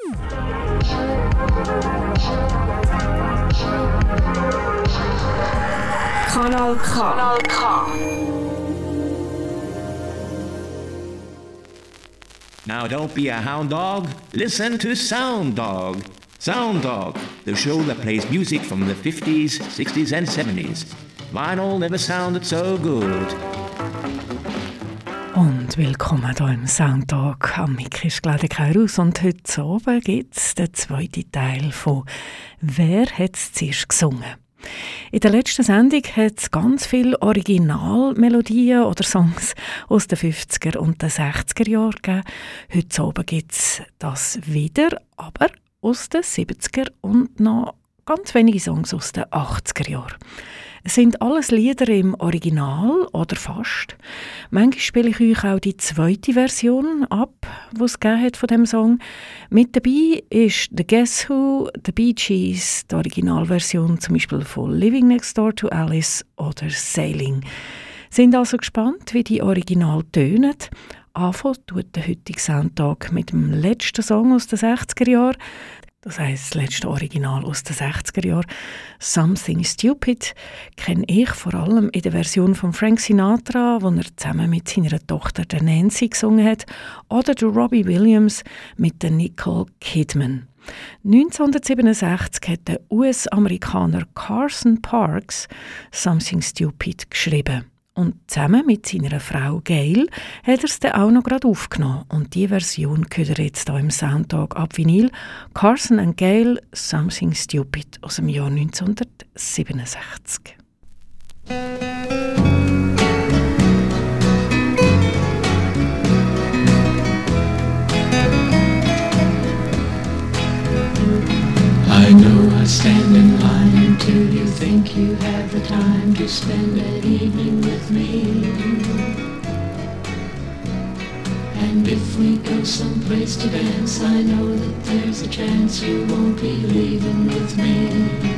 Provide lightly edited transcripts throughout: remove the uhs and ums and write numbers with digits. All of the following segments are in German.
Kanal K. Kanal K. Now don't be a hound dog, listen to Sound Dog. Sound Dog, the show that plays music from the 50s, 60s and 70s. Vinyl never sounded so good. Und willkommen hier im Soundtag. Am Mic ist Claudia Keirus und heute oben gibt es den zweiten Teil von «Wer hat es zuerst gesungen?». In der letzten Sendung hat es ganz viele Originalmelodien oder Songs aus den 50er und den 60er Jahren gegeben. Heute oben gibt es das wieder, aber aus den 70er und noch ganz wenige Songs aus den 80er Jahren. Es sind alles Lieder im Original oder fast. Manchmal spiele ich euch auch die zweite Version ab, die es gegeben hat von diesem Song. Mit dabei ist The Guess Who, The Bee Gees, die Originalversion zum Beispiel von Living Next Door to Alice oder Sailing. Sind also gespannt, wie die Original tönen. Anfangen tut der heutige Soundtag mit dem letzten Song aus den 60er Jahren. Das heisst, das letzte Original aus den 60er Jahren. «Something Stupid» kenne ich vor allem in der Version von Frank Sinatra, wo er zusammen mit seiner Tochter der Nancy gesungen hat, oder der Robbie Williams mit der Nicole Kidman. 1967 hat der US-Amerikaner Carson Parks «Something Stupid» geschrieben. Und zusammen mit seiner Frau Gail hat er es dann auch noch gerade aufgenommen. Und diese Version hört ihr jetzt hier im Soundtag ab Vinyl. Carson and Gail, «Something Stupid» aus dem Jahr 1967. I know I stand in line until you think you have the time to spend that evening with me. And if we go someplace to dance, I know that there's a chance you won't be leaving with me.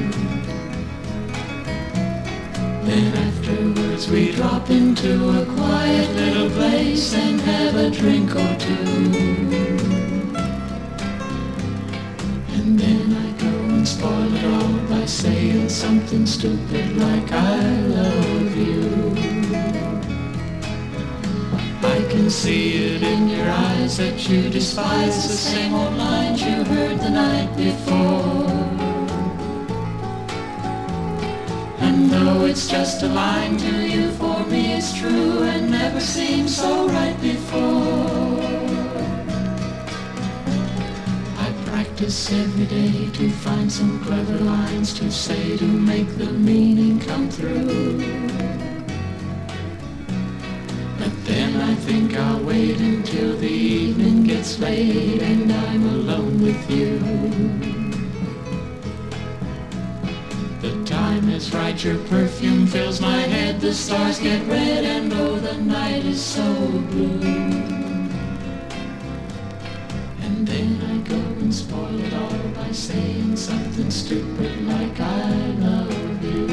Then afterwards we drop into a quiet little place and have a drink or two. And then I go and spoil it all by saying something stupid like I love you. I can see it in your eyes that you despise the same old lines you heard the night before. And though it's just a line to you, for me it's true and never seemed so right before. Practice every day to find some clever lines to say to make the meaning come through. But then I think I'll wait until the evening gets late and I'm alone with you. The time is right, your perfume fills my head, the stars get red and oh, the night is so blue. And then I go and spoil it all by saying something stupid like I love you.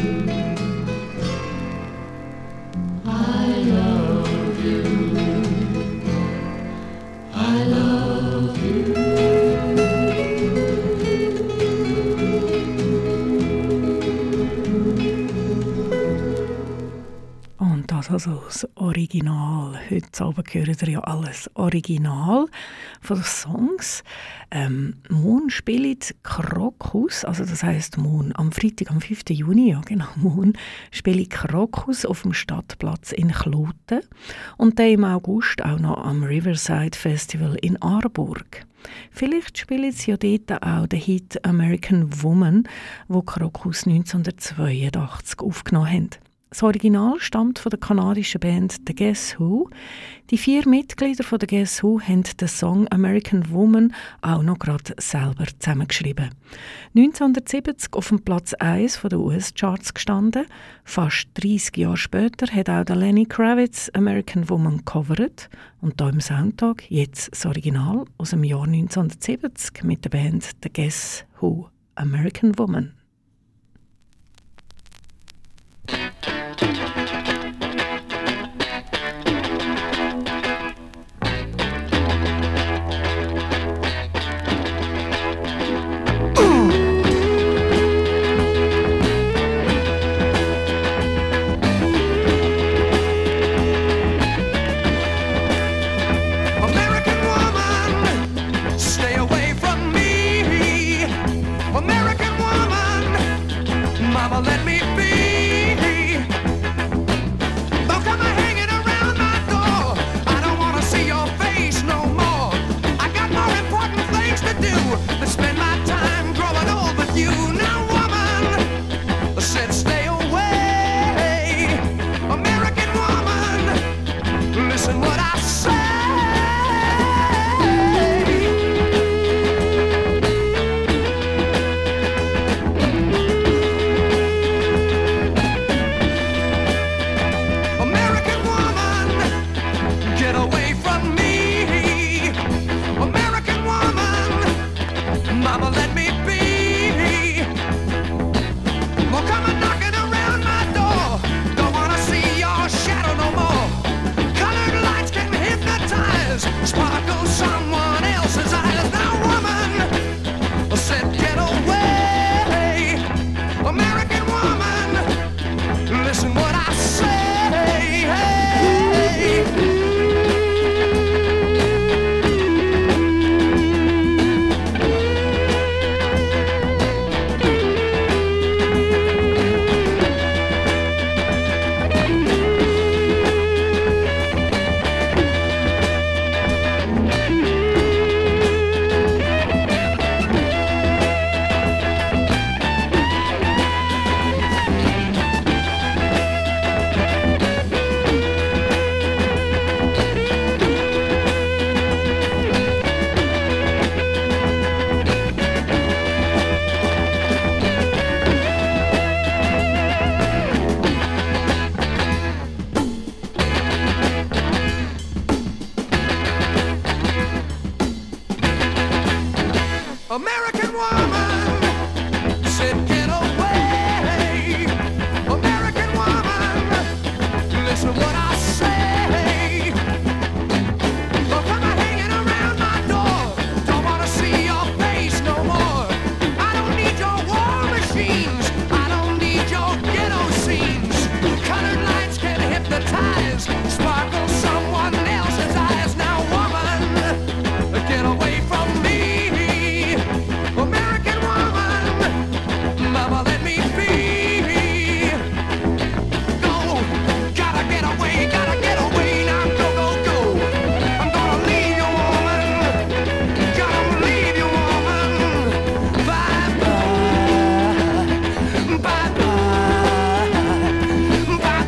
I love you. I love you. Und das also das Original. Heute Abend hören ihr ja alles Original von den Songs. Morgen spielt Krokus, also das heisst morgen am Freitag, am 5. Juni, ja genau, morgen spielt Krokus auf dem Stadtplatz in Kloten und dann im August auch noch am Riverside Festival in Aarburg. Vielleicht spielen sie ja dort auch den Hit «American Woman», wo Krokus 1982 aufgenommen haben. Das Original stammt von der kanadischen Band The Guess Who. Die 4 Mitglieder von The Guess Who haben den Song «American Woman» auch noch gerade selber zusammengeschrieben. 1970 auf dem Platz 1 der US-Charts gestanden. Fast 30 Jahre später hat auch der Lenny Kravitz «American Woman» gecovert. Und hier im Soundtag jetzt das Original aus dem Jahr 1970 mit der Band The Guess Who «American Woman». American woman said get away. American woman, listen what I say. Don't come hanging around my door. Don't wanna see your face no more. I don't need your war machines. I don't need your ghetto scenes. Colored lights can hypnotize, sparkle someone else's eyes. Now woman, get away from me. American woman, mama let me be. Go, gotta get away now, go, go, go. I'm gonna leave you, woman, gonna leave you, woman. Bye bye, bye bye, bye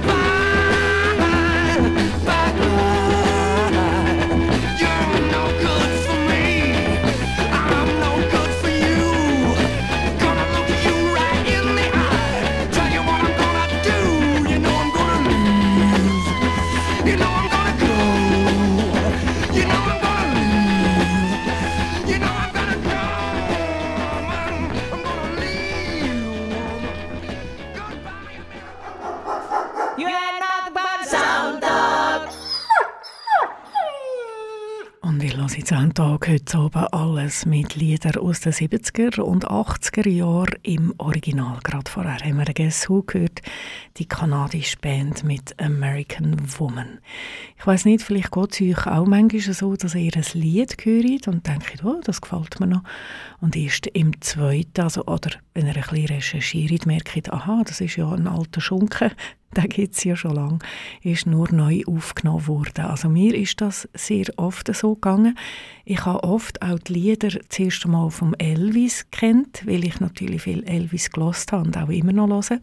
bye, bye bye. You're no good for me, I'm no good for you. Gonna look you right in the eye, tell you what I'm gonna do. You know I'm gonna leave, you know I'm gonna go, you know I'm gonna leave, you know I'm gonna go, I'm gonna leave. Goodbye, America. You ain't nothing but a sound dog. Und ich höre jetzt am Tag heute oben alles mit Liedern aus den 70er und 80er Jahren im Original. Gerade vorher haben wir Guess Who gehört, die kanadische Band mit American Woman. Ich weiss nicht, vielleicht geht es euch auch manchmal so, dass ihr ein Lied hört und denkt, oh, das gefällt mir noch. Und erst im zweiten, oder wenn ihr ein bisschen recherchiert, merkt, aha, das ist ja ein alter Schunken, den gibt es ja schon lange, ist nur neu aufgenommen worden. Also mir ist das sehr oft so gegangen. Ich habe oft auch die Lieder zuerst einmal vom Elvis kennt, weil ich natürlich viel Elvis gehört habe und auch immer noch höre.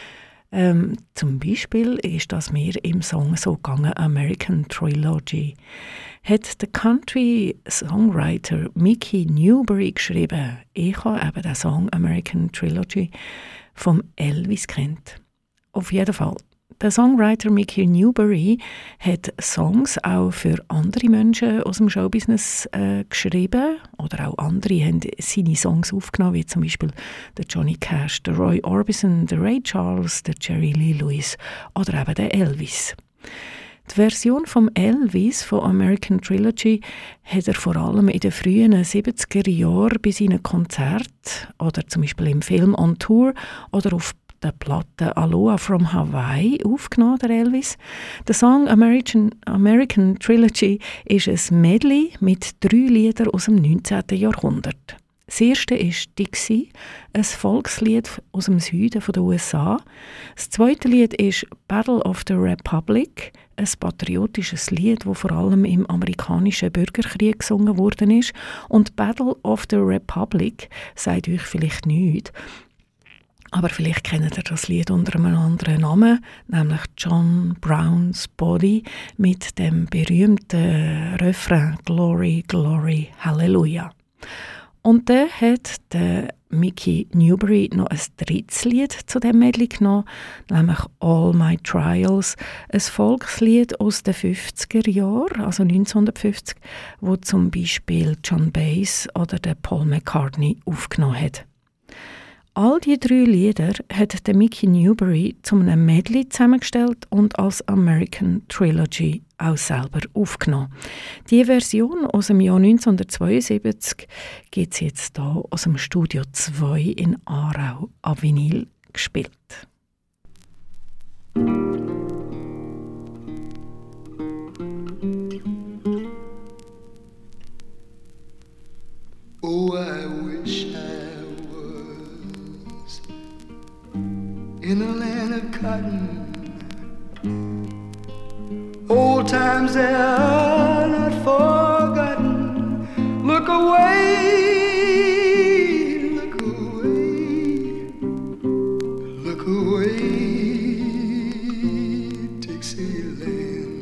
Zum Beispiel ist das mir im Song so gegangen, American Trilogy. Hat der Country-Songwriter Mickey Newbury geschrieben. Ich habe eben den Song American Trilogy vom Elvis kennt. Auf jeden Fall. Der Songwriter Mickey Newbury hat Songs auch für andere Menschen aus dem Showbusiness geschrieben. Oder auch andere haben seine Songs aufgenommen, wie zum Beispiel der Johnny Cash, der Roy Orbison, der Ray Charles, der Jerry Lee Lewis oder eben der Elvis. Die Version vom Elvis von American Trilogy hat er vor allem in den frühen 70er Jahren bei seinen Konzerten oder zum Beispiel im Film On Tour oder auf der Platte Aloha from Hawaii aufgenommen, der Elvis. Der Song American Trilogy ist ein Medley mit 3 Liedern aus dem 19. Jahrhundert. Das erste ist Dixie, ein Volkslied aus dem Süden der USA. Das zweite Lied ist Battle of the Republic, ein patriotisches Lied, das vor allem im amerikanischen Bürgerkrieg gesungen worden ist. Und Battle of the Republic sagt euch vielleicht nichts. Aber vielleicht kennt ihr das Lied unter einem anderen Namen, nämlich John Brown's Body mit dem berühmten Refrain Glory, Glory, Hallelujah. Und dann hat der Mickey Newbury noch ein drittes Lied zu dem Medley genommen, nämlich All My Trials, ein Volkslied aus den 50er Jahren, also 1950, wo zum Beispiel John Baez oder der Paul McCartney aufgenommen hat. All die 3 Lieder hat der Mickey Newbury zu einem Medley zusammengestellt und als American Trilogy auch selber aufgenommen. Die Version aus dem Jahr 1972 gibt es jetzt hier aus dem Studio 2 in Aarau ab Vinyl gespielt. Oh, I wish I was in a land of cotton. Old times they are not forgotten. Look away, look away, look away, Dixieland.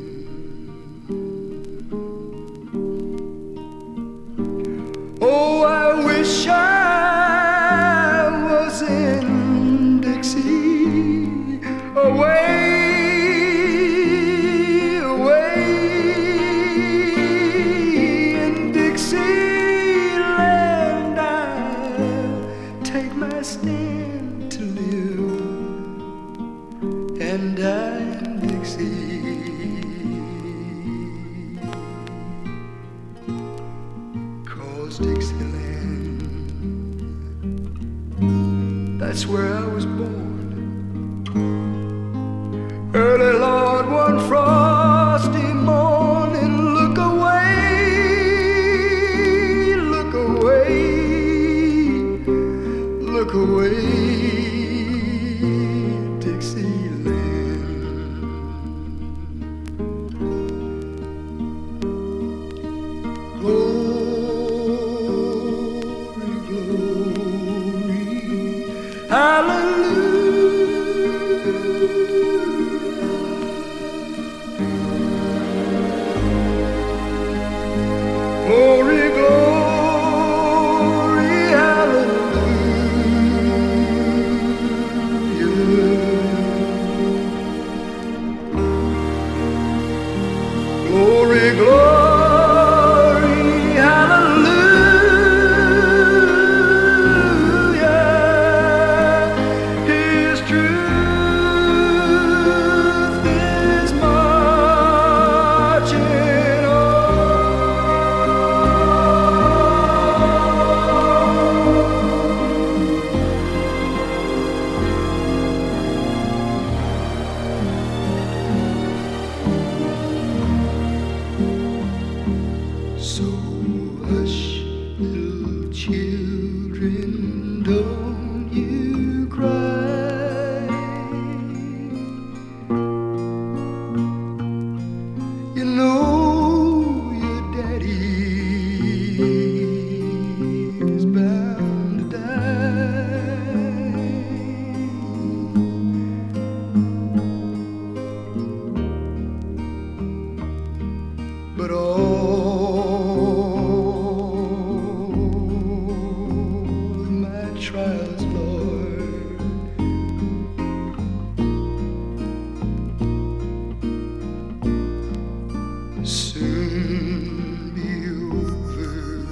Oh, I wish I was in Dixie, away. Away in Dixieland. Dixieland. That's where I was born. Early, Lord, one frosty morning, look away, look away, look away, Dixieland. Glory, glory, hallelujah. Glory, glory, hallelujah. Glory, glory, hallelujah. His truth is marching on. So hush, little children, don't you cry. You know your daddy's bound to die. But all my trials, Lord, soon be over.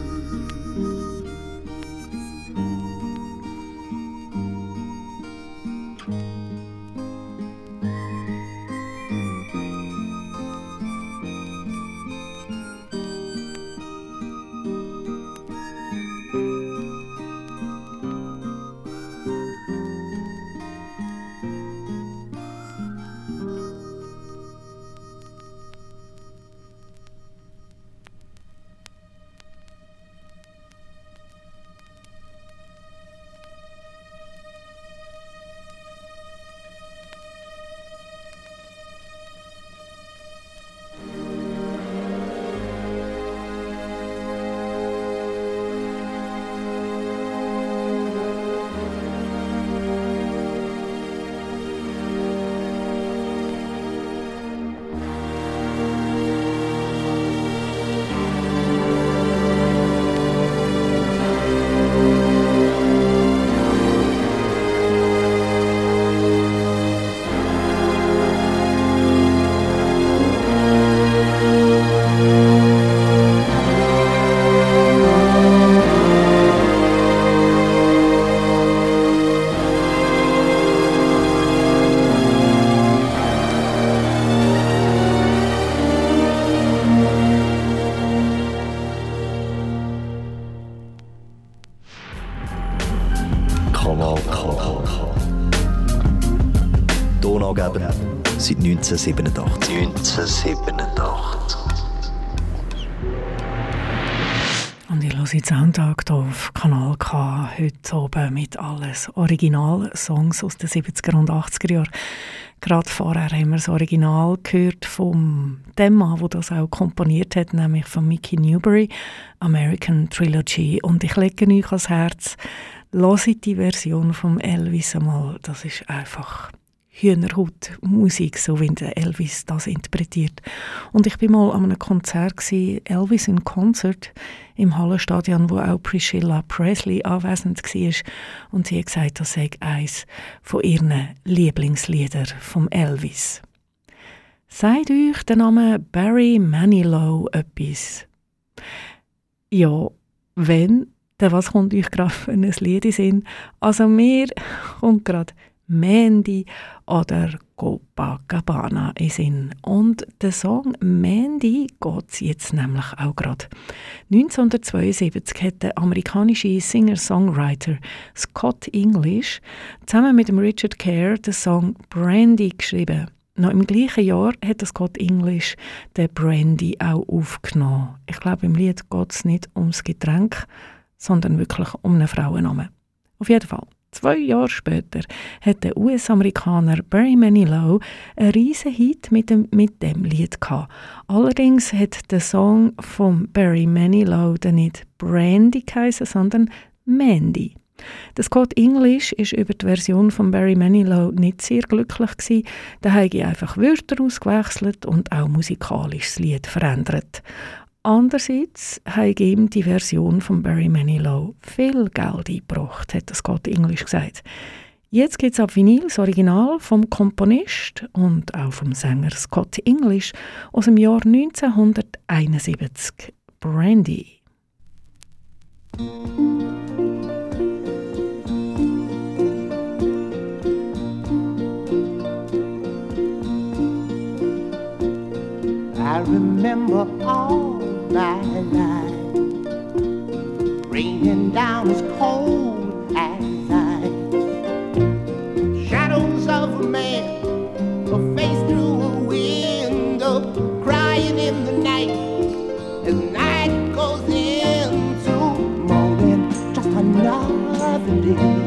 Kanal K. Donaugeber seit 1987. 1987. Und ich höre jetzt Soundtag hier auf Kanal K heute oben mit alles Original-Songs aus den 70er und 80er Jahren. Gerade vorher haben wir das Original gehört von dem Mann, der das auch komponiert hat, nämlich von Mickey Newbury, American Trilogy. Und ich lege euch ans Herz, hört die Version von Elvis einmal. Das ist einfach Hühnerhaut-Musik, so wie der Elvis das interpretiert. Und ich bin mal an einem Konzert gewesen, Elvis in Concert im Hallenstadion, wo auch Priscilla Presley anwesend war. Und sie hat gesagt, das sei eines von ihren Lieblingsliedern vom Elvis. Sagt euch der Name Barry Manilow etwas? Ja, wenn, dann was kommt euch gerade für ein Lied in den Sinn? Also mir kommt gerade Mandy oder Copacabana in Sinn. Und der Song Mandy geht es jetzt nämlich auch gerade. 1972 hat der amerikanische Singer-Songwriter Scott English zusammen mit dem Richard Kerr den Song Brandy geschrieben. Noch im gleichen Jahr hat Scott English den Brandy auch aufgenommen. Ich glaube, im Lied geht es nicht ums Getränk, sondern wirklich um einen Frauennamen. Auf jeden Fall. 2 Jahre später hat der US-Amerikaner Barry Manilow einen riesen Hit mit dem Lied gehabt. Allerdings hat der Song von Barry Manilow dann nicht Brandy geheißen, sondern Mandy. Der Scott English ist über die Version von Barry Manilow nicht sehr glücklich gewesen. Da habe ich einfach Wörter ausgewechselt und auch musikalisch das Lied verändert. Andererseits hat ihm die Version von Barry Manilow viel Geld eingebracht, hat Scott English gesagt. Jetzt gibt es ab Vinyl das Original vom Komponist und auch vom Sänger Scott English aus dem Jahr 1971, Brandy. I remember all my life, raining down as cold as ice. Shadows of a man, a face through a window, crying in the night. As night goes into morning, just another day.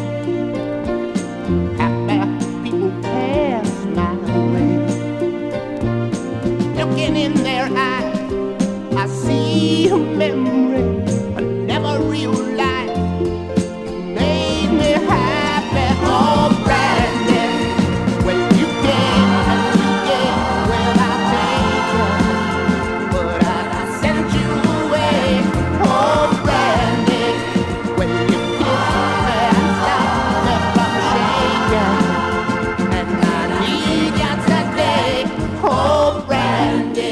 Happy people pass my way. Looking in their eyes, I see a memory I never realized. You made me happy, oh Brandy. When you gave and you gave, well I take it, but I sent you away, oh Brandy. When you kissed me and stopped me from shaking, and I need you today, oh Brandy.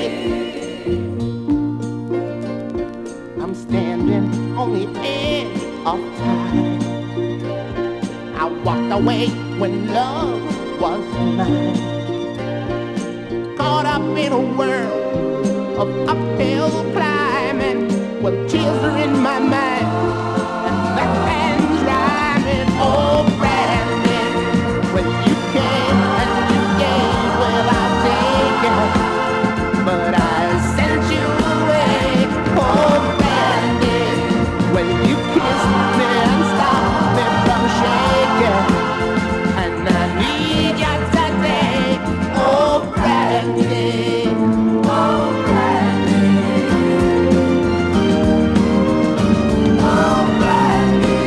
I'm standing on the edge of time. I walked away when love was mine. Caught up in a world of uphill climbing, with tears are in my mind and backhands rhyming. Oh Brandy, when you came and you gave, well I take it, but I sent you away. Oh Brandy, when you kissed me and stopped me from shaking, and I need you today. Oh Brandy, oh Brandy, oh Brandy.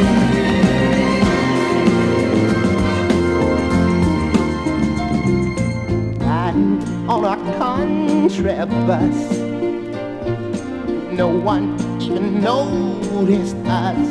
Riding on a country bus, no one even noticed us.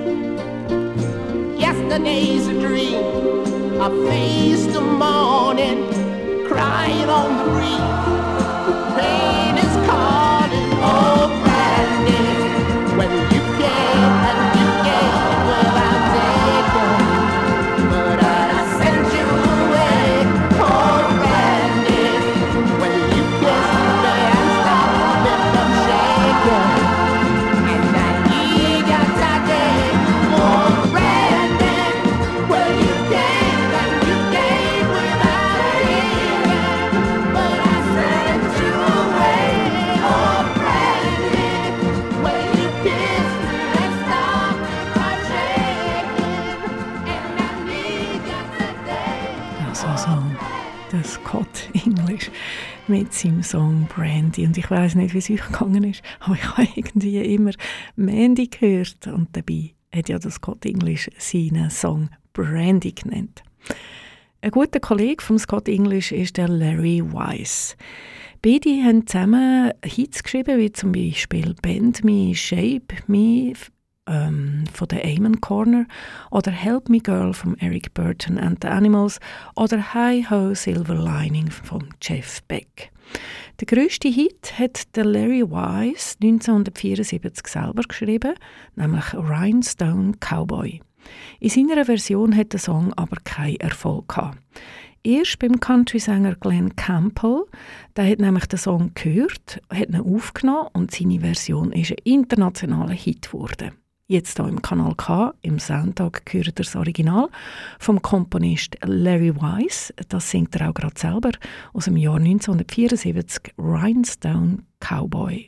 Yesterday's a dream, I faced the morning, crying on the breeze. The pain is calling, oh Brandy. When you came and you gave, well I take it, but I sent you away, oh Brandy. When you kissed me and stopped me from shaking, and I need you today, oh Brandy. When you came and you gave without giving, but I sent you away, oh Brandy. When you kissed me and stopped me from shaking, and I need you today. Also der Scott English mit seinem Song Brandy. Und ich weiss nicht, wie es euch gegangen ist, aber ich habe irgendwie immer Mandy gehört. Und dabei hat ja der Scott English seinen Song Brandy genannt. Ein guter Kollege von Scott English ist der Larry Wise. Beide haben zusammen Hits geschrieben, wie zum Beispiel Bend Me, Shape Me von der Amen Corner oder Help Me Girl von Eric Burton and the Animals oder Hi Ho Silver Lining von Jeff Beck. Der grösste Hit hat der Larry Wise 1974 selber geschrieben, nämlich Rhinestone Cowboy. In seiner Version hat der Song aber keinen Erfolg gehabt. Erst beim Country-Sänger Glenn Campbell, der hat nämlich den Song gehört, hat ihn aufgenommen und seine Version ist ein internationaler Hit geworden. Jetzt hier im Kanal K, im Soundtag, gehört ihr das Original vom Komponist Larry Wise. Das singt er auch gerade selber aus dem Jahr 1974, Rhinestone Cowboy.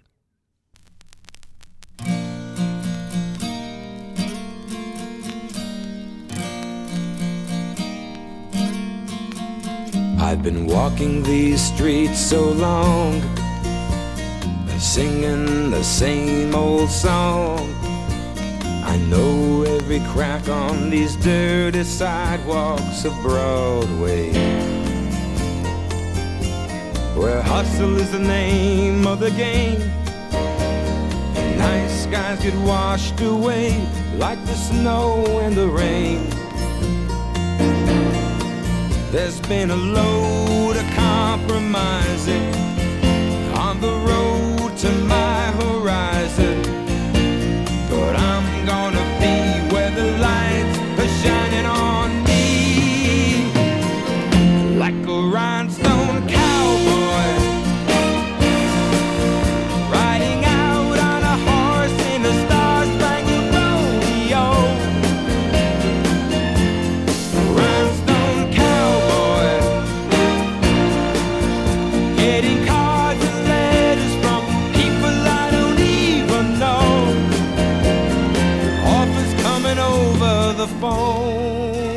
I've been walking these streets so long, singing the same old song. I know every crack on these dirty sidewalks of Broadway, where hustle is the name of the game, and nice guys get washed away like the snow and the rain. There's been a load of compromising on the road to my horizon, but I'm gonna be where the lights are shining on me, like a rhinestone cowboy, riding out on a horse in a star-spangled rodeo. Rhinestone cowboy, getting cards and letters from people I don't even know, offers coming over the phone.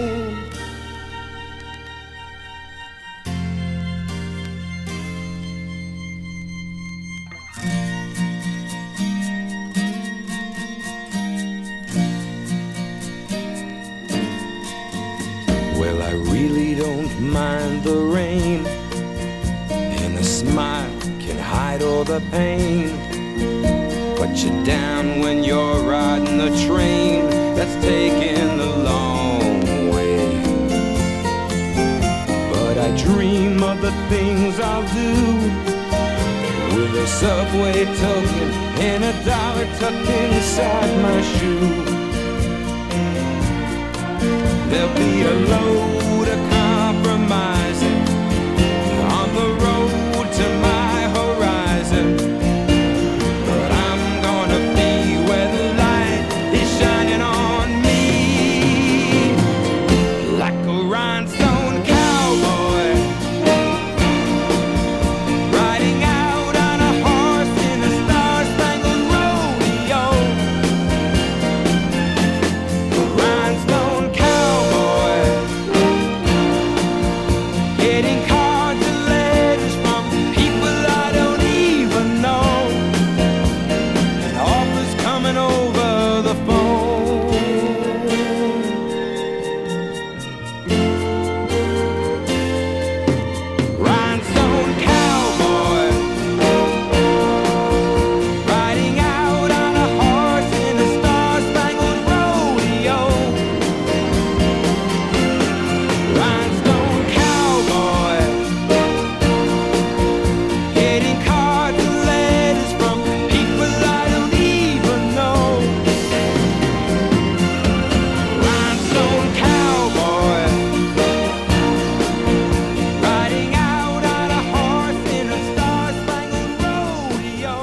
Well, I really don't mind the rain, and a smile can hide all the pain, but you're down when you're riding the train that's taking the long way. But I dream of the things I'll do, with a subway token and $1 tucked inside my shoe. There'll be a load of compromising on the road to my horizon, but I'm gonna be where the light is shining on me, like a rhinestone cowboy, riding out on a horse in a star-spangled rodeo. A rhinestone cowboy, getting cards and letters from people I don't even know, and offers coming over the phone. Rhinestone cowboy, riding out on a horse in a star-spangled rodeo. Rhinestone cowboy, getting cards and letters from people I don't even know. Rhinestone cowboy, riding out on a horse in a star-spangled rodeo.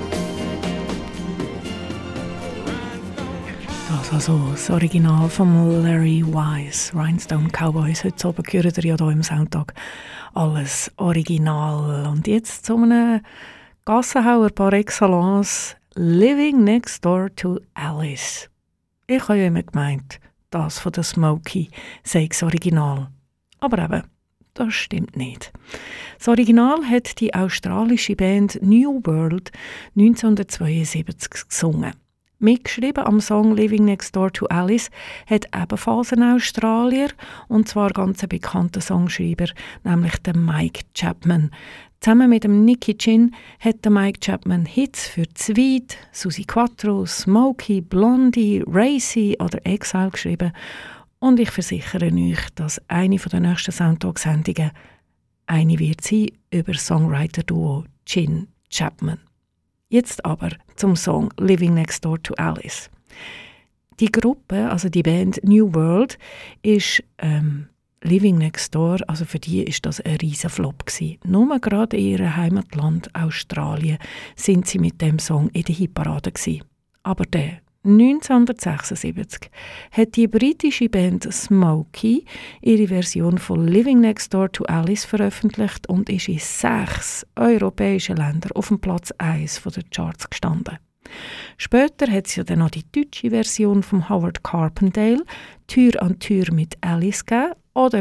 Das also das Original von Larry Wise, Rhinestone Cowboys. Heute Abend gehört ihr ja hier im Soundtag alles Original. Und jetzt zu einem Gassenhauer par excellence, Living Next Door to Alice. Ich habe ja immer gemeint, das von der Smokey sei das Original. Aber eben, das stimmt nicht. Das Original hat die australische Band New World 1972 gesungen. Mitgeschrieben am Song Living Next Door to Alice hat ebenfalls ein Australier, und zwar ganz ein bekannter Songschreiber, nämlich der Mike Chapman. Zusammen mit dem Nicky Chin hat der Mike Chapman Hits für Tweed, Suzi Quatro, Smokey, Blondie, Racy oder Exile geschrieben. Und ich versichere euch, dass eine der nächsten Soundtalk-Sendungen eine wird sein über Songwriter-Duo Chin Chapman. Jetzt aber zum Song Living Next Door to Alice. Die Gruppe, also die Band New World, ist Living Next Door, also für die ist das ein riesen Flop gewesen. Nur gerade in ihrem Heimatland Australien sind sie mit dem Song in der Hitparade gewesen. Aber der 1976 hat die britische Band Smokey ihre Version von Living Next Door to Alice veröffentlicht und ist in 6 europäischen Ländern auf dem Platz 1 der Charts gestanden. Später hat es ja dann noch die deutsche Version von Howard Carpendale, Tür an Tür mit Alice gegeben, oder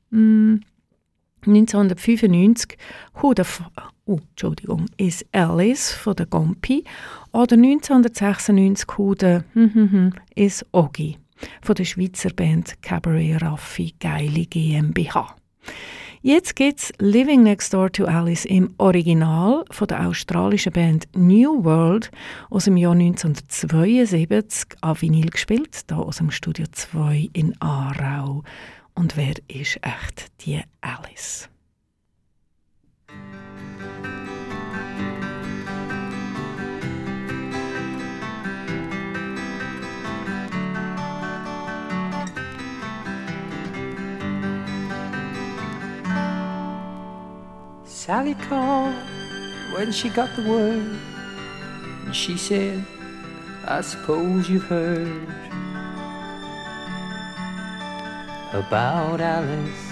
1995 ist Alice von der Gompi, oder 1996 ist Ogi von der Schweizer Band Cabaret Raffi Geili GmbH. Jetzt gibt es Living Next Door to Alice im Original von der australischen Band New World aus dem Jahr 1972 an Vinyl gespielt, hier aus dem Studio 2 in Aarau. Und wer ist echt die Alice? Sally called when she got the word, and she said, I suppose you've heard about Alice.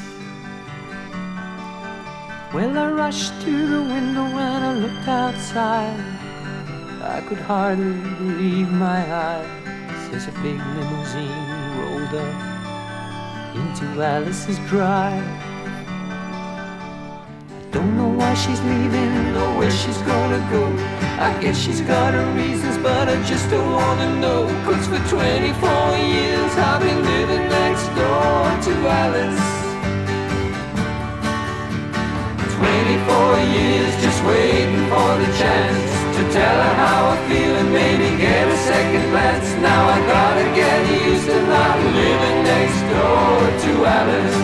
Well, I rushed to the window and I looked outside. I could hardly believe my eyes as a big limousine rolled up into Alice's drive. Don't know why she's leaving or where she's gonna go. I guess she's got her reasons, but I just don't wanna know. 'Cause for 24 years I've been living next door to Alice. 24 years just waiting for the chance to tell her how I feel and maybe get a second glance. Now I gotta get used to not living next door to Alice.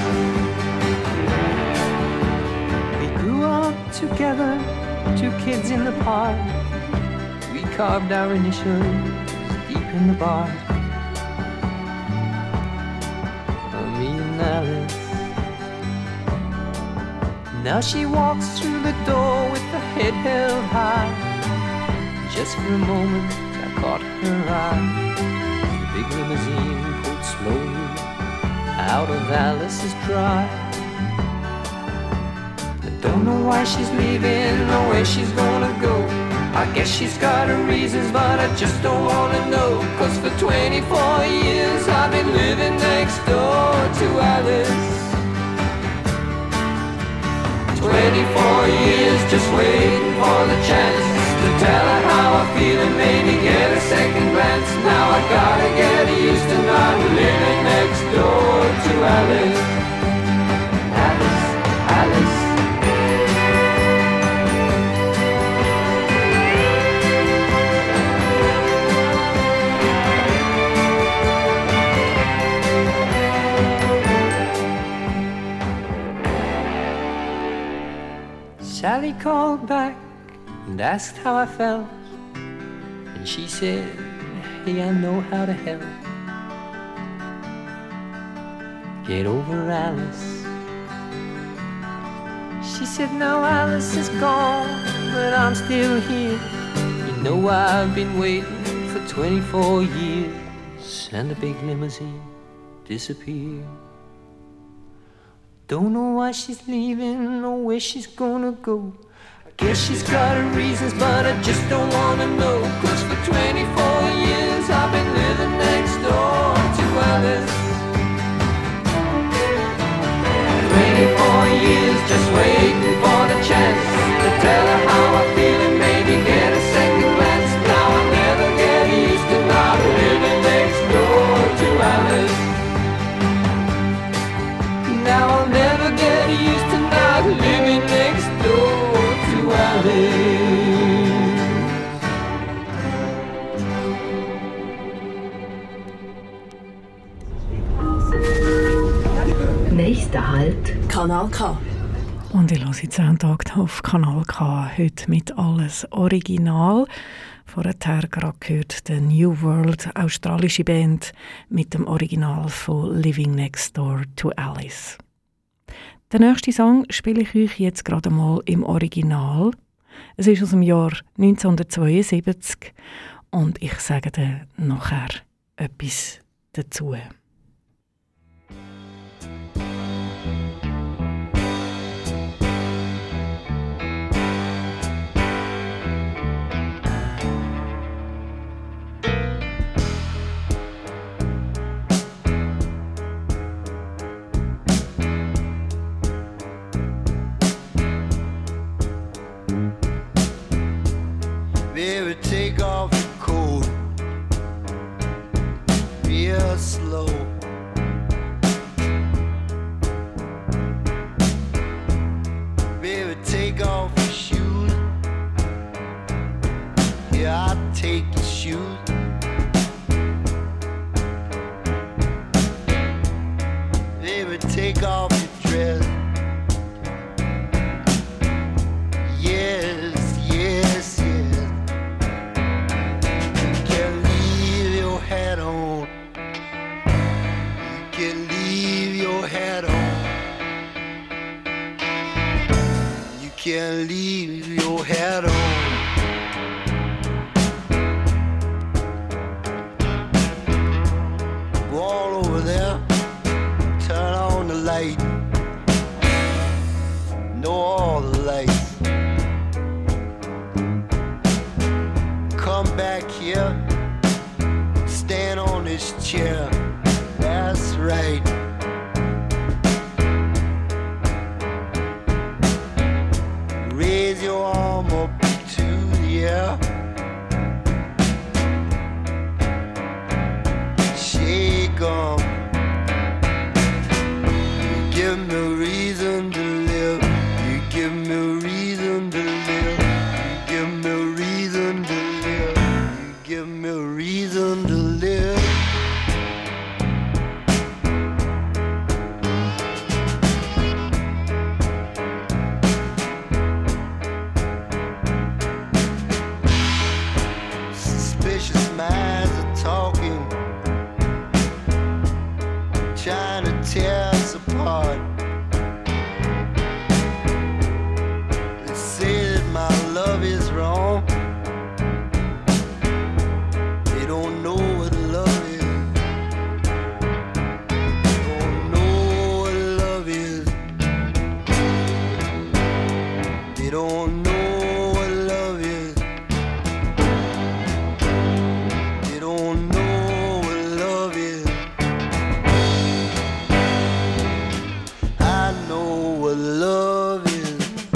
Together, 2 kids in the park. We carved our initials deep in the bark. Me and Alice. Now she walks through the door with her head held high. Just for a moment I caught her eye. The big limousine pulled slowly out of Alice's drive. Don't know why she's leaving or where she's gonna go. I guess she's got her reasons, but I just don't wanna know. 'Cause for 24 years I've been living next door to Alice. 24 years just waiting for the chance to tell her how I feel and maybe get a second glance. Now I gotta get used to not living next door to Alice. Alice, Alice. Sally called back and asked how I felt, and she said, hey, I know how to help. Get over Alice. She said, now Alice is gone, but I'm still here. You know I've been waiting for 24 years, and the big limousine disappeared. Don't know why she's leaving or where she's gonna go. I guess she's got her reasons, but I just don't wanna know. 'Cause for 24 years I've been living next door to Alice. 24 years just waiting for the chance to tell her how I feel and maybe get a second glance. Now I'll never get used to not living next door to Alice. Now I'll never get used to not living next door to Alice. Nächster Halt, Kanal K. Und ich höre jetzt Soundtag auf Kanal K heute mit alles Original Vorher gerade gehört der New World, australische Band mit dem Original von Living Next Door to Alice. Den nächsten Song spiele ich euch jetzt gerade mal im Original. Es ist aus dem Jahr 1972 und ich sage dann nachher etwas dazu. Baby, take off your coat real slow. Baby, take off your shoes. Yeah, I'll take your shoes. Baby, take off your dress. Yes, yes, yes. You can leave your hat on. You can leave your hat on. You can leave your hat on. Go all over there. Turn on the light. Know all the lights. Come back here. Stand on this chair. That's right. Raise your arm up to the air. Shake 'em. You give me a reason to live. You give me a reason to live. You give me a reason to live. You give me a reason to live. Suspicious minds are talking, trying to tear us apart. They say that my love is wrong. They don't know what love is. They don't know what love is. They don't know what love is. They don't know what love is. I know what love is.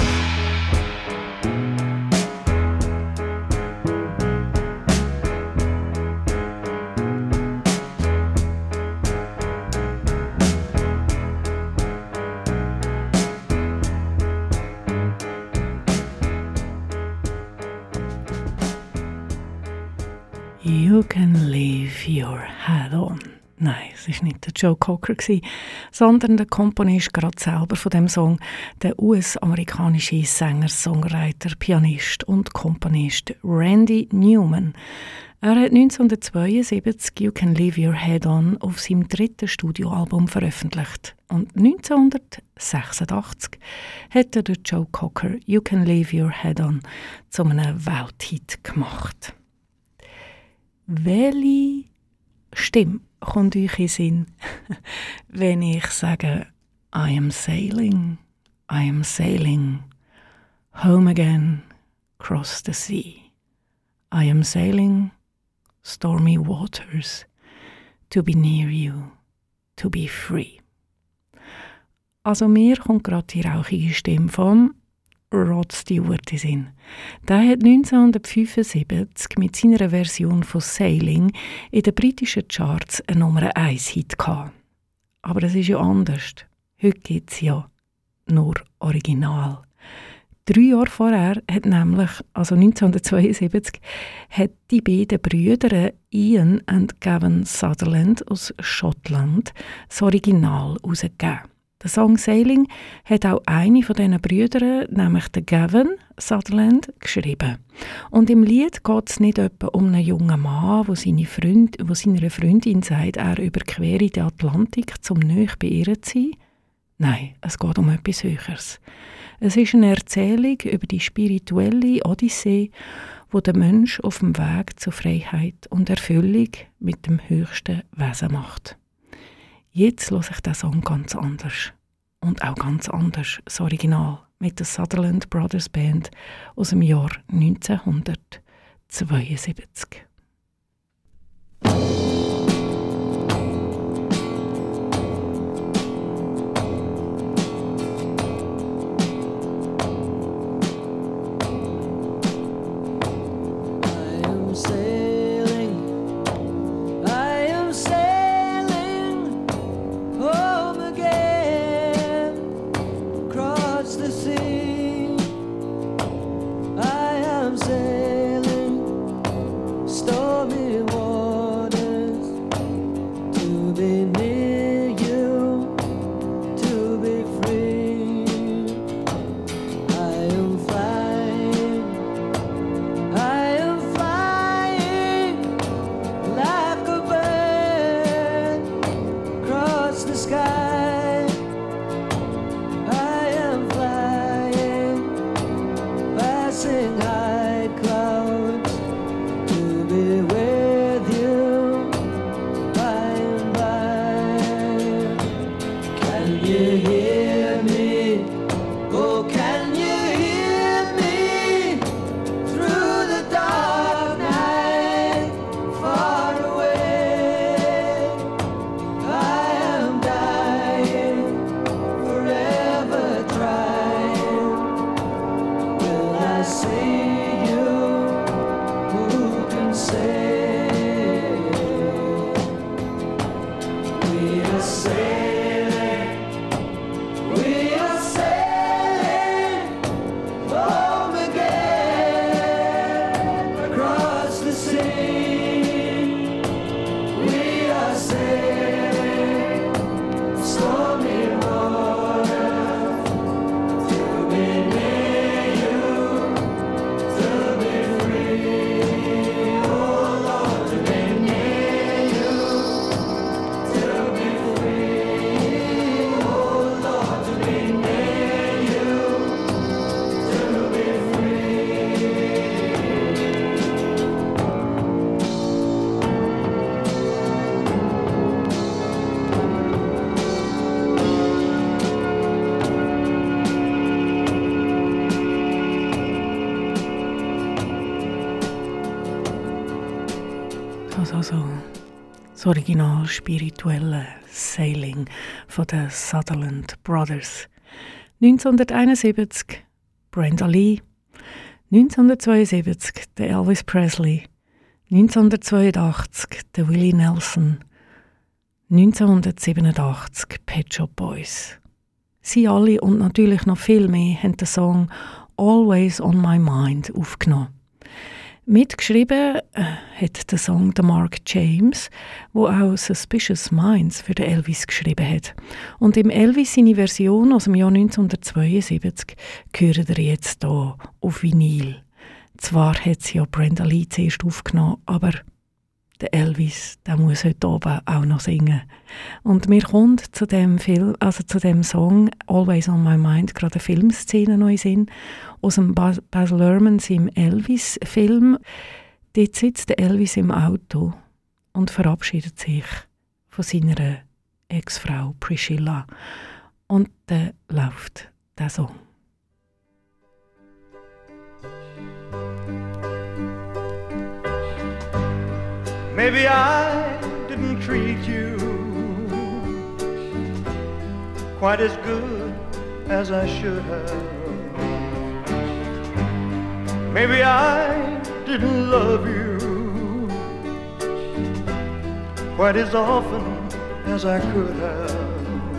You can leave your hat on. Nein, es war nicht der Joe Cocker, sondern der Komponist gerade selber von dem Song, der US-amerikanische Sänger, Songwriter, Pianist und Komponist Randy Newman. Er hat 1972 «You Can Leave Your Head On» auf seinem dritten Studioalbum veröffentlicht. Und 1986 hat der Joe Cocker «You Can Leave Your Head On» zu einem Welthit gemacht. Welche Stimme kommt euch in den Sinn, wenn ich sage I am sailing, home again, across the sea. I am sailing, stormy waters, to be near you, to be free. Also mir kommt gerade die rauchige Stimme von Rod Stewart in Sinn. Der hat 1975 mit seiner Version von Sailing in den britischen Charts einen Nummer 1 Hit gehabt. Aber das ist ja anders. Heute gibt es ja nur Original. 3 Jahre vorher hat nämlich, also 1972, hat die beiden Brüder Ian und Gavin Sutherland aus Schottland das Original herausgegeben. Der Song «Sailing» hat auch eine von diesen Brüdern, nämlich der Gavin Sutherland, geschrieben. Und im Lied geht es nicht etwa um einen jungen Mann, der seiner Freundin sagt, er überquere den Atlantik, um nahe bei ihr zu sein. Nein, es geht um etwas Höheres. Es ist eine Erzählung über die spirituelle Odyssee, wo der Mensch auf dem Weg zur Freiheit und Erfüllung mit dem höchsten Wesen macht. Jetzt höre ich den Song ganz anders. Und auch ganz anders, das Original, mit der Sutherland Brothers Band aus dem Jahr 1972. Das original spirituelle Sailing von den Sutherland Brothers. 1971 Brenda Lee, 1972 der Elvis Presley, 1982 der Willie Nelson, 1987 Pet Shop Boys. Sie alle und natürlich noch viel mehr haben den Song «Always on My Mind» aufgenommen. Mitgeschrieben hat der Song der Mark James, wo auch «Suspicious Minds» für den Elvis geschrieben hat. Und im Elvis seine Version aus dem Jahr 1972 hört ihr jetzt hier auf Vinyl. Zwar hat sie ja Brenda Lee zuerst aufgenommen, aber der Elvis, der muss heute oben auch noch singen. Und mir kommt zu dem Film, also zu dem Song «Always on My Mind» gerade eine Filmszene neu in Sinn aus dem Baz Luhrmann im Elvis-Film. Dort sitzt der Elvis im Auto und verabschiedet sich von seiner Ex-Frau Priscilla. Und dann läuft der Song. Maybe I didn't treat you quite as good as I should have. Maybe I didn't love you quite as often as I could have.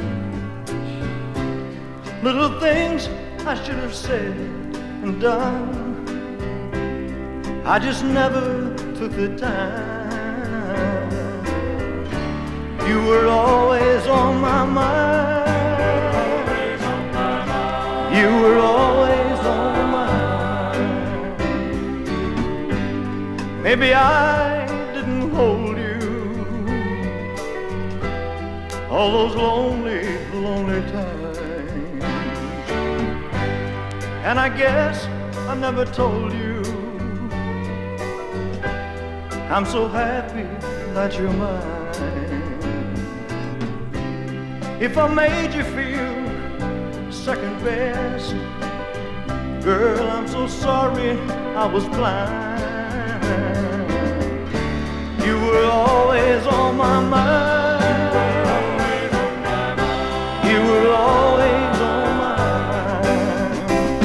Little things I should have said and done, I just never took the time. You were always on my mind. I didn't hold you all those lonely, lonely times. And I guess I never told you I'm so happy that you're mine. If I made you feel second best, girl, I'm so sorry I was blind. You were always on my mind. You were always on my mind.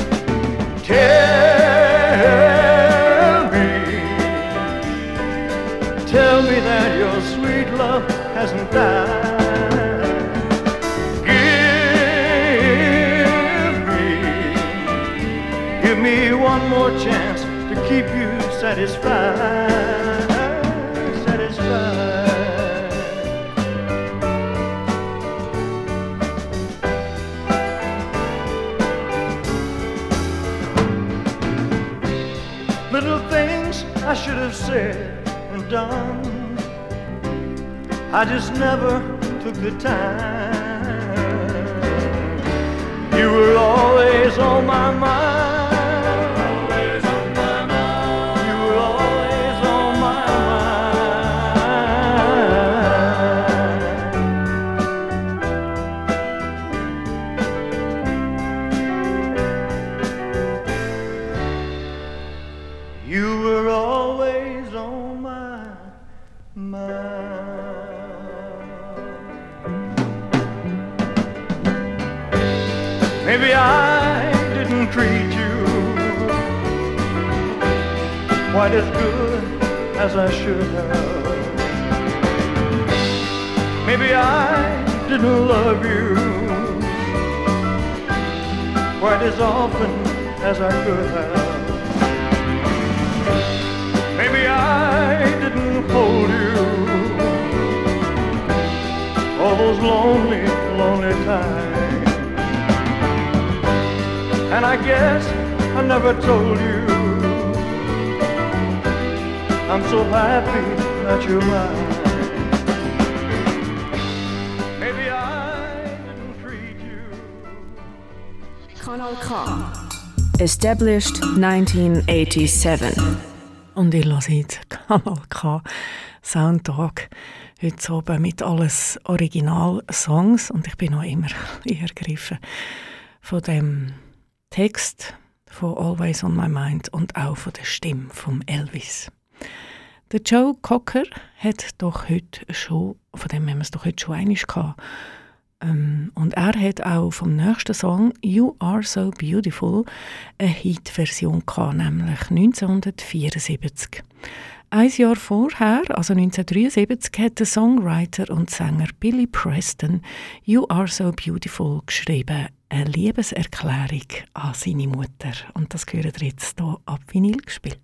Tell me that your sweet love hasn't died. Give me one more chance to keep you satisfied, satisfied. Little things I should have said and done, I just never took the time. You were always on my mind. Maybe I didn't treat you quite as good as I should have. Maybe I didn't love you quite as often as I could have. Maybe I didn't hold you all those lonely, lonely times. And I guess I never told you I'm so happy that you're mine. Maybe I didn't treat you. Kanal K. Established 1987. Und ihr hört Kanal K Soundtalk. Heute oben mit alles Original-Songs. Und ich bin noch immer ergriffen von dem Text von Always on My Mind und auch von der Stimme von Elvis. Der Joe Cocker hat doch heute schon, von dem haben wir es doch heute schon einmal gehabt. Und er hat auch vom nächsten Song You Are So Beautiful eine Hit-Version gehabt, nämlich 1974. Ein Jahr vorher, also 1973, hat der Songwriter und Sänger Billy Preston You Are So Beautiful geschrieben. Eine Liebeserklärung an seine Mutter. Und das gehört jetzt hier ab Vinyl gespielt.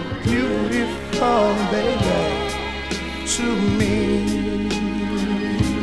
to me.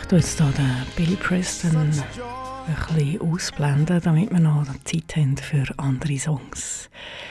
Ich tue jetzt hier den Billy Preston ein bisschen ausblenden, damit wir noch Zeit haben für andere Songs.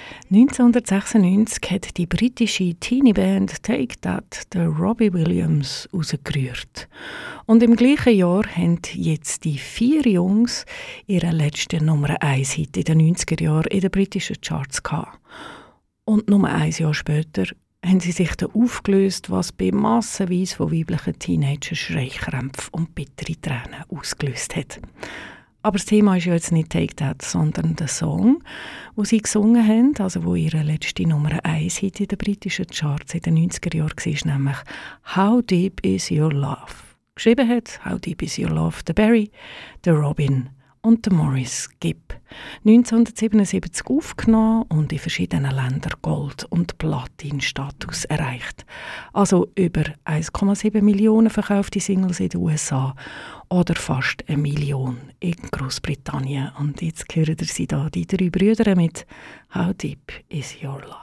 1996 hat die britische Teenie-Band Take That den Robbie Williams rausgerührt. Und im gleichen Jahr haben jetzt die 4 Jungs ihre letzte Nummer 1 Hit in den 90er Jahren in den britischen Charts gehabt. Und nur 1 Jahr später haben sie sich dann aufgelöst, was bei massenweise von weiblichen Teenagern Schreikrämpfe und bittere Tränen ausgelöst hat. Aber das Thema ist ja jetzt nicht Take That, sondern der Song, den sie gesungen haben, also wo ihre letzte Nummer 1 Hit in den britischen Charts in den 90er Jahren war, nämlich «How Deep Is Your Love». Geschrieben hat «How Deep Is Your Love» der Barry, der Robin und der Maurice Gibb. 1977 aufgenommen und in verschiedenen Ländern Gold- und Platin-Status erreicht. Also über 1,7 Millionen verkaufte Singles in den USA oder fast 1 Million in Großbritannien. Und jetzt hören Sie da die 3 Brüder mit «How Deep Is Your Love».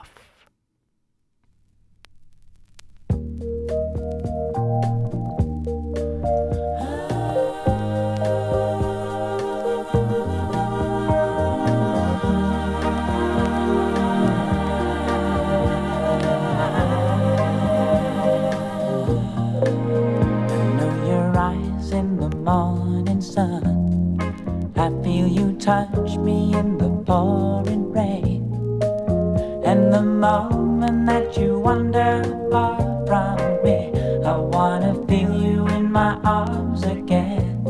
Morning sun, I feel you touch me in the pouring rain, and the moment that you wander far from me, I wanna feel you in my arms again.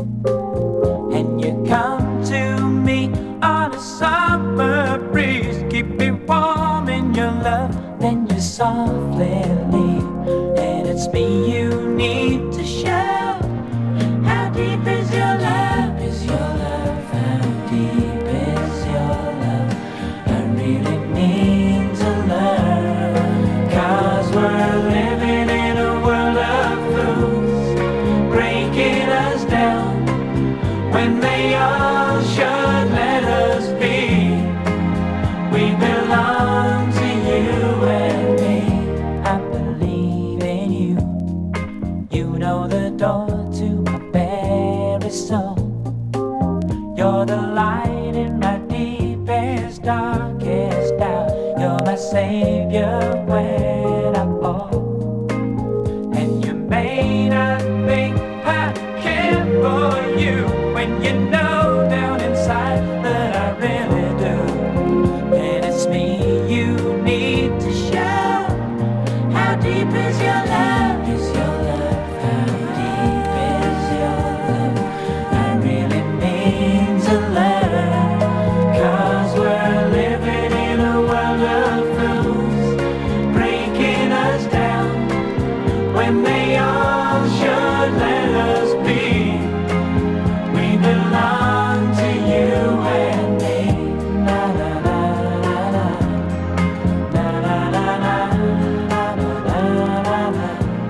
And you come to me on a summer breeze, keep me warm in your love, then you softly leave, and it's me you need to show. How deep is your love? Is your love? How deep is your love? I really need to learn, 'cause we're living in a world of fools, breaking us down when they all should let us be. We belong to you and me. I believe in you. You know the door to my very soul. You're the light in my deepest, darkest doubt. You're my savior when I fall. And you may not think I care for you, when you know down inside that I really do. And it's me you need to show. How deep is your love? Is your love? How deep is your love? I really mean to learn, 'cause we're living in a world of fools, breaking us down when they all should let us be. We belong to you and me. Na na na na na, na na na na, na na na na.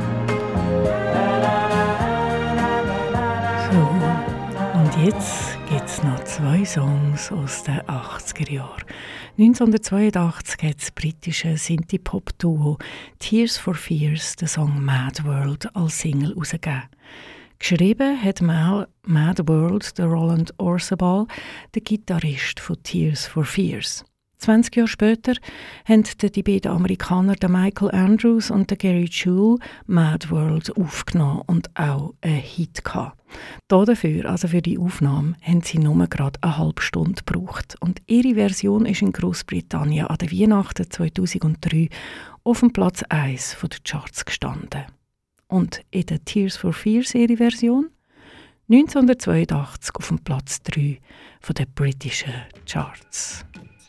So, und jetzt gibt es noch 2 Songs aus den 80er Jahren. 1982 hat das britische Synthie-Pop-Duo Tears for Fears den Song «Mad World» als Single herausgegeben. Geschrieben hat «Mad World» der Roland Orzabal, der Gitarrist von Tears for Fears. 20 Jahre später haben die beiden Amerikaner, der Michael Andrews und der Gary Juhl, «Mad World» aufgenommen und auch einen Hit gehabt. Dafür, also für die Aufnahme, haben sie nur gerade eine halbe Stunde gebraucht. Und ihre Version ist in Großbritannien an der Weihnachten 2003 auf dem Platz 1 der Charts gestanden. Und in der Tears for Fears ihre Version 1982 auf dem Platz 3 der britischen Charts.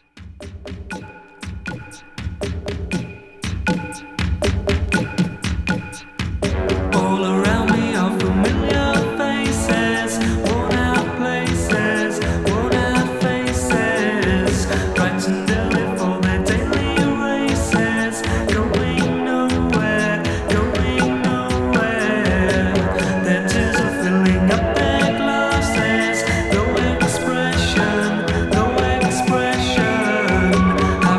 All around me are familiar faces, worn out places, worn out faces, frightened to live for their daily races, going nowhere, going nowhere. Their tears are filling up their glasses, no expression, no expression.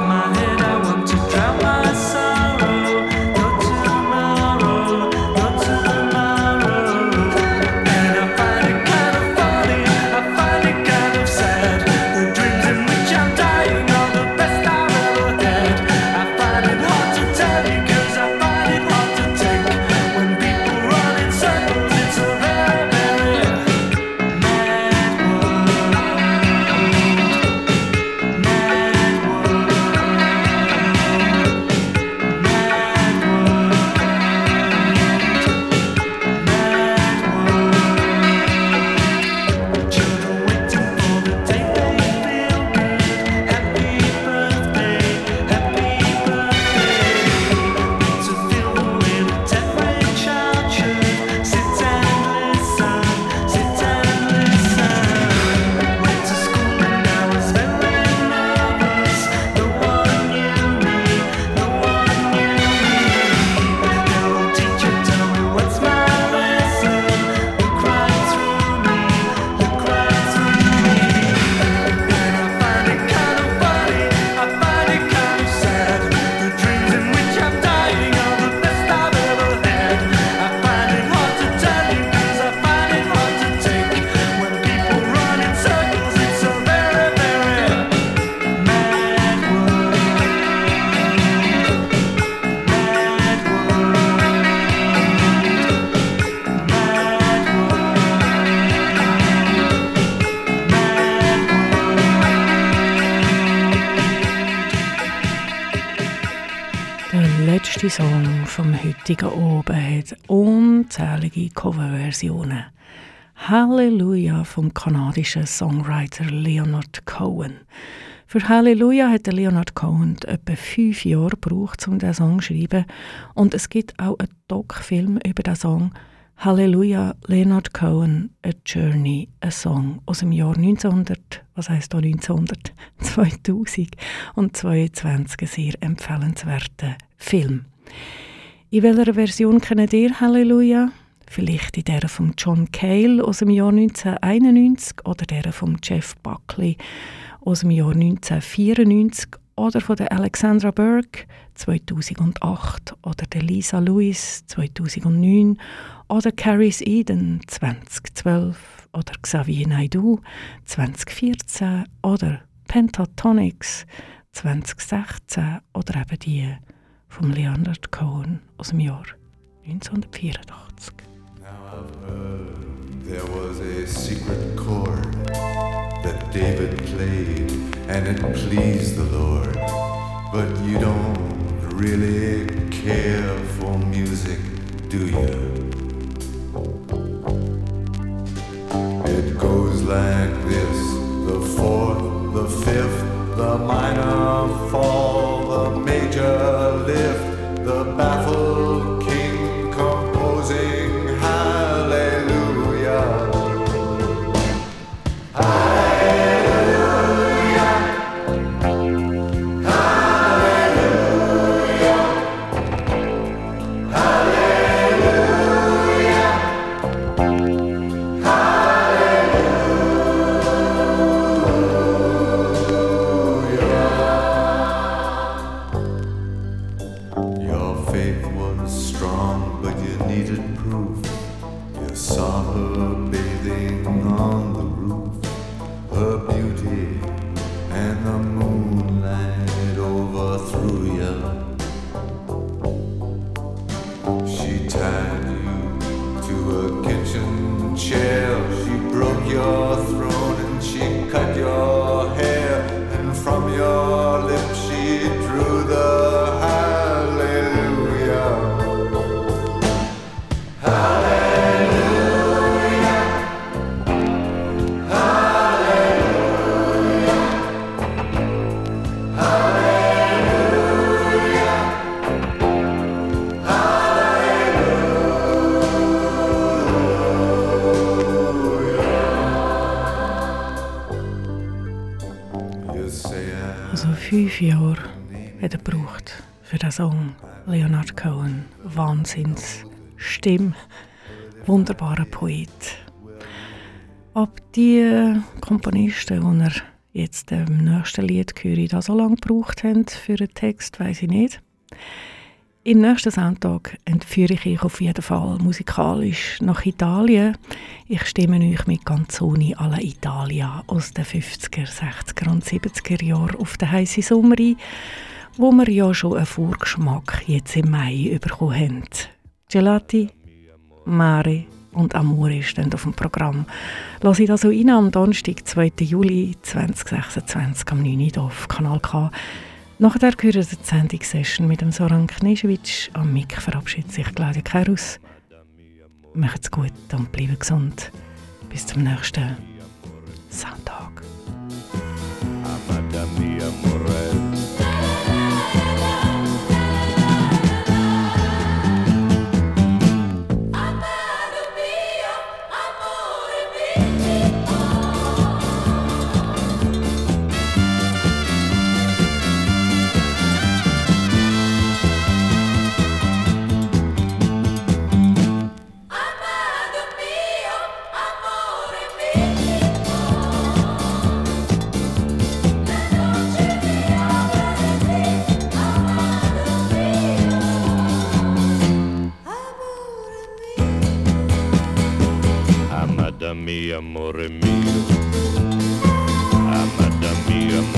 erste Song vom heutigen Abend hat unzählige Coverversionen. Halleluja vom kanadischen Songwriter Leonard Cohen. Für Halleluja hat Leonard Cohen etwa 5 Jahre gebraucht, um diesen Song zu schreiben. Und es gibt auch einen Doc-Film über diesen Song. Halleluja, Leonard Cohen, A Journey, ein Song aus dem Jahr 1900, was heisst da 1900? 2022, ein sehr empfehlenswerter Film. In welcher Version kennt ihr Halleluja? Vielleicht in der von John Cale aus dem Jahr 1991 oder der von Jeff Buckley aus dem Jahr 1994 oder von der Alexandra Burke 2008 oder der Lisa Lewis 2009 oder Caris Eden 2012 oder Xavier Naidoo 2014 oder Pentatonix 2016 oder eben die von Leonard Cohen aus dem Jahr 1984. There was a secret chord that David played and it pleased the Lord. But you don't really care for music, do you? It goes like this: the fourth, the fifth, the minor fall, the major lift, the baffled king composing hallelujah. Hallelujah. Hallelujah. Hallelujah. Your faith was strong, but you needed proof. You saw her bathing on the roof, her beauty and the moonlight overthrew you. She tied you to a kitchen chair, she broke your throne and she cut your hair, and from your lips she drew the hallelujah. Hallelujah. Hallelujah. Hallelujah. Hallelujah. You say Also 5 Jahre hat er gebraucht für den Song Leonard Cohen. Wahnsinnsstimme, wunderbarer Poet. Ob die Komponisten, die er jetzt im nächsten Lied höre, da so lange gebraucht haben für einen Text, weiss ich nicht. Im nächsten Soundtag entführe ich euch auf jeden Fall musikalisch nach Italien. Ich stimme euch mit Canzoni alla Italia aus den 50er, 60er und 70er Jahren auf den heissen Sommer ein, wo wir ja schon einen Vorgeschmack jetzt im Mai bekommen haben. Gelati, Mare und Amore stehen auf dem Programm. Lass ich das so rein am Donnerstag, 2. Juli 2026 am 9. Uhr auf Kanal K. Nachher gehört die Sendungssession mit dem Soran Knežević. Am Mic verabschiedet sich Claudia Kerus. Macht's gut und bleibt gesund. Bis zum nächsten Sonntag. Amada mia morel. Amada mia, amore mio, amada mia,